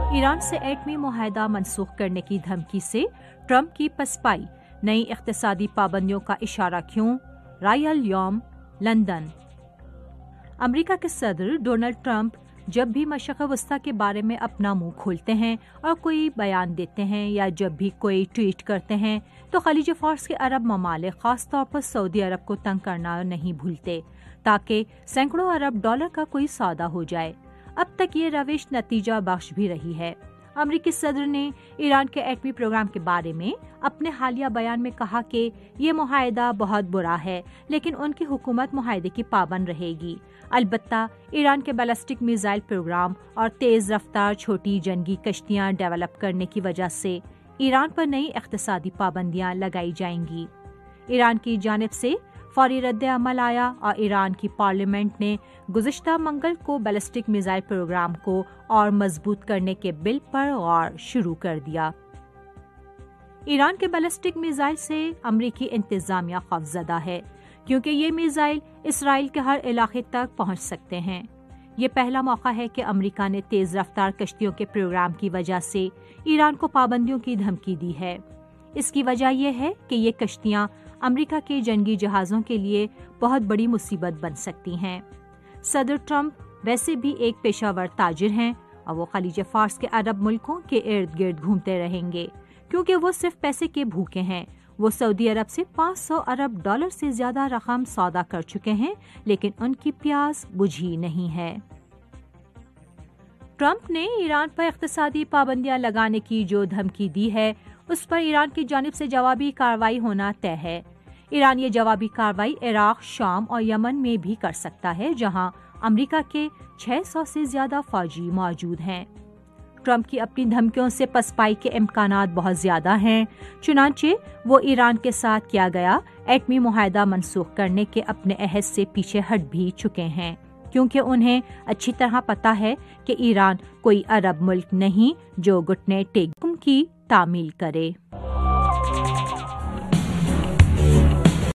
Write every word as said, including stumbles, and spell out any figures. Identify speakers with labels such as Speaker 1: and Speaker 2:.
Speaker 1: ایران سے ایٹمی معاہدہ منسوخ کرنے کی دھمکی سے ٹرمپ کی پسپائی، نئی اقتصادی پابندیوں کا اشارہ کیوں؟ رائے الیوم، لندن۔ امریکہ کے صدر ڈونلڈ ٹرمپ جب بھی مشرق وسطیٰ کے بارے میں اپنا منہ کھولتے ہیں اور کوئی بیان دیتے ہیں یا جب بھی کوئی ٹویٹ کرتے ہیں تو خلیج فارس کے عرب ممالک خاص طور پر سعودی عرب کو تنگ کرنا نہیں بھولتے تاکہ سینکڑوں ارب ڈالر کا کوئی سودا ہو جائے۔ اب تک یہ روش نتیجہ بخش بھی رہی ہے۔ امریکی صدر نے ایران کے ایٹمی پروگرام کے بارے میں اپنے حالیہ بیان میں کہا کہ یہ معاہدہ بہت برا ہے لیکن ان کی حکومت معاہدے کی پابند رہے گی۔ البتہ ایران کے بیلسٹک میزائل پروگرام اور تیز رفتار چھوٹی جنگی کشتیاں ڈیولپ کرنے کی وجہ سے ایران پر نئی اقتصادی پابندیاں لگائی جائیں گی۔ ایران کی جانب سے فوری رد عمل آیا اور ایران کی پارلیمنٹ نے گزشتہ منگل کو بیلسٹک میزائل پروگرام کو اور مضبوط کرنے کے بل پر غور شروع کر دیا۔ ایران کے بیلسٹک میزائل سے امریکی انتظامیہ خوفزدہ ہے کیونکہ یہ میزائل اسرائیل کے ہر علاقے تک پہنچ سکتے ہیں۔ یہ پہلا موقع ہے کہ امریکہ نے تیز رفتار کشتیوں کے پروگرام کی وجہ سے ایران کو پابندیوں کی دھمکی دی ہے۔ اس کی وجہ یہ ہے کہ یہ کشتیاں امریکہ کے جنگی جہازوں کے لیے بہت بڑی مصیبت بن سکتی ہیں۔ صدر ٹرمپ ویسے بھی ایک پیشہ ور تاجر ہیں اور وہ خلیج فارس کے عرب ملکوں کے ارد گرد گھومتے رہیں گے کیونکہ وہ صرف پیسے کے بھوکے ہیں۔ وہ سعودی عرب سے پانچ سو ارب ڈالر سے زیادہ رقم سودا کر چکے ہیں لیکن ان کی پیاس بجھی نہیں ہے۔ ٹرمپ نے ایران پر اقتصادی پابندیاں لگانے کی جو دھمکی دی ہے اس پر ایران کی جانب سے جوابی کارروائی ہونا طے ہے۔ ایران یہ جوابی کارروائی عراق، شام اور یمن میں بھی کر سکتا ہے جہاں امریکہ کے چھ سو سے زیادہ فوجی موجود ہیں۔ ٹرمپ کی اپنی دھمکیوں سے پسپائی کے امکانات بہت زیادہ ہیں، چنانچہ وہ ایران کے ساتھ کیا گیا ایٹمی معاہدہ منسوخ کرنے کے اپنے عہد سے پیچھے ہٹ بھی چکے ہیں کیونکہ انہیں اچھی طرح پتہ ہے کہ ایران کوئی عرب ملک نہیں جو گھٹنے ٹیک کی تعمیل کرے۔